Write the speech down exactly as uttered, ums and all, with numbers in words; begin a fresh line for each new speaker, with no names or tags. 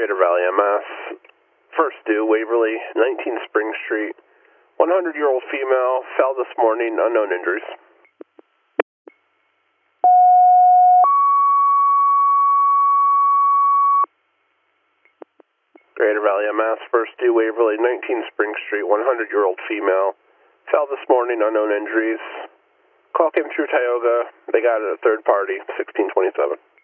Greater Valley, M S. First due, Waverly, nineteen Spring Street. one hundred year old female, fell this morning, unknown injuries. Greater Valley, M S. First due, Waverly, nineteen Spring Street. one hundred year old female, fell this morning, unknown injuries. Call came through Tioga. They got it at third party, sixteen twenty-seven.